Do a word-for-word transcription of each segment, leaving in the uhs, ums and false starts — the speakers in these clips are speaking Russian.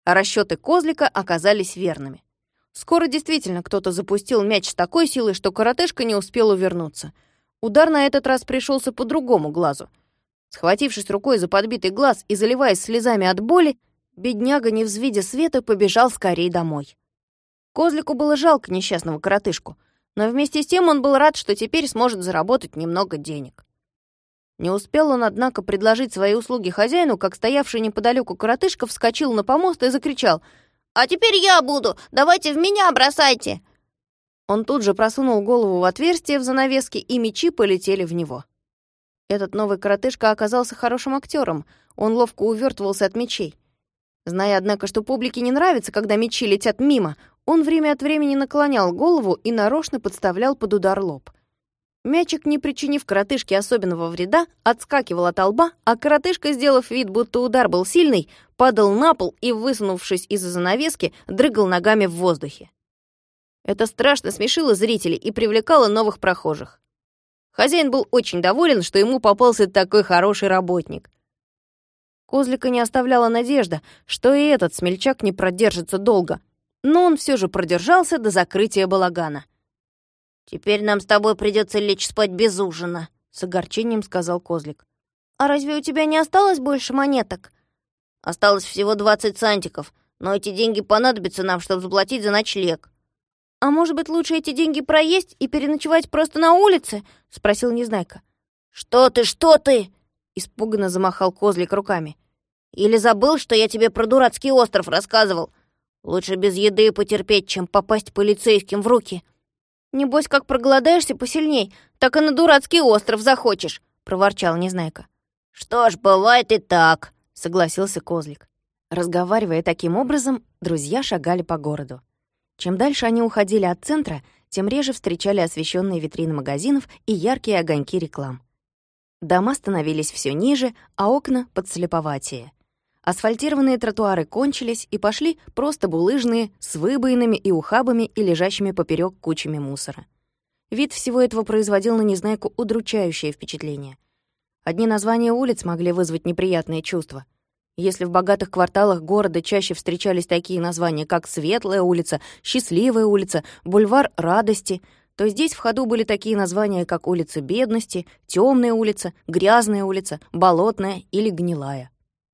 А расчёты Козлика оказались верными. Скоро действительно кто-то запустил мяч с такой силой, что коротышка не успел увернуться. Удар на этот раз пришелся по другому глазу. Схватившись рукой за подбитый глаз и заливаясь слезами от боли, бедняга, не взвидя света, побежал скорей домой. Козлику было жалко несчастного коротышку, но вместе с тем он был рад, что теперь сможет заработать немного денег. Не успел он, однако, предложить свои услуги хозяину, как стоявший неподалеку коротышка вскочил на помост и закричал: «А теперь я буду! Давайте в меня бросайте!» Он тут же просунул голову в отверстие в занавеске, и мячи полетели в него. Этот новый коротышка оказался хорошим актером. Он ловко увертывался от мячей. Зная, однако, что публике не нравится, когда мячи летят мимо, он время от времени наклонял голову и нарочно подставлял под удар лоб. Мячик, не причинив коротышке особенного вреда, отскакивал от лба, а коротышка, сделав вид, будто удар был сильный, падал на пол и, высунувшись из-за занавески, дрыгал ногами в воздухе. Это страшно смешило зрителей и привлекало новых прохожих. Хозяин был очень доволен, что ему попался такой хороший работник. Козлика не оставляла надежда, что и этот смельчак не продержится долго, но он все же продержался до закрытия балагана. «Теперь нам с тобой придется лечь спать без ужина», — с огорчением сказал Козлик. «А разве у тебя не осталось больше монеток?» «Осталось всего двадцать сантиков, но эти деньги понадобятся нам, чтобы заплатить за ночлег». «А может быть, лучше эти деньги проесть и переночевать просто на улице?» — спросил Незнайка. «Что ты, что ты?» — испуганно замахал Козлик руками. «Или забыл, что я тебе про дурацкий остров рассказывал? Лучше без еды потерпеть, чем попасть полицейским в руки». «Небось, как проголодаешься посильней, так и на дурацкий остров захочешь», — проворчал Незнайка. «Что ж, бывает и так», — согласился Козлик. Разговаривая таким образом, друзья шагали по городу. Чем дальше они уходили от центра, тем реже встречали освещенные витрины магазинов и яркие огоньки реклам. Дома становились все ниже, а окна подслеповатее. Асфальтированные тротуары кончились, и пошли просто булыжные, с выбоинами и ухабами и лежащими поперек кучами мусора. Вид всего этого производил на Незнайку удручающее впечатление. Одни названия улиц могли вызвать неприятные чувства. Если в богатых кварталах города чаще встречались такие названия, как «Светлая улица», «Счастливая улица», «Бульвар радости», то здесь в ходу были такие названия, как «Улица бедности», «Темная улица», «Грязная улица», «Болотная» или «Гнилая».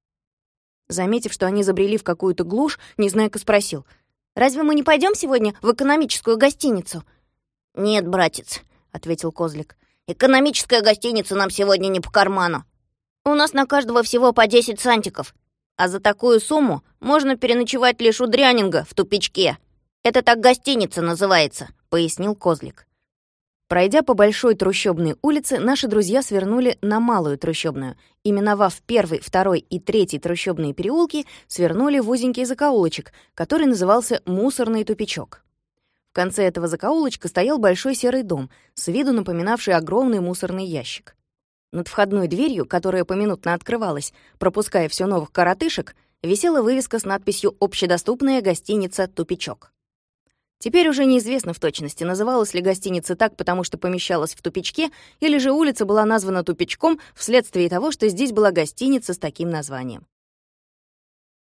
Заметив, что они забрели в какую-то глушь, Незнайка спросил: «Разве мы не пойдем сегодня в экономическую гостиницу?» «Нет, братец», — ответил Козлик. «Экономическая гостиница нам сегодня не по карману. У нас на каждого всего по десять сантиков, а за такую сумму можно переночевать лишь у дрянинга в тупичке. Это так гостиница называется», — пояснил Козлик. Пройдя по большой трущобной улице, наши друзья свернули на малую трущобную и, миновав первый, второй и третий трущобные переулки, свернули в узенький закоулочек, который назывался «Мусорный тупичок». В конце этого закоулочка стоял большой серый дом, с виду напоминавший огромный мусорный ящик. Над входной дверью, которая поминутно открывалась, пропуская все новых коротышек, висела вывеска с надписью «Общедоступная гостиница «Тупичок». Теперь уже неизвестно в точности, называлась ли гостиница так, потому что помещалась в тупичке, или же улица была названа тупичком вследствие того, что здесь была гостиница с таким названием.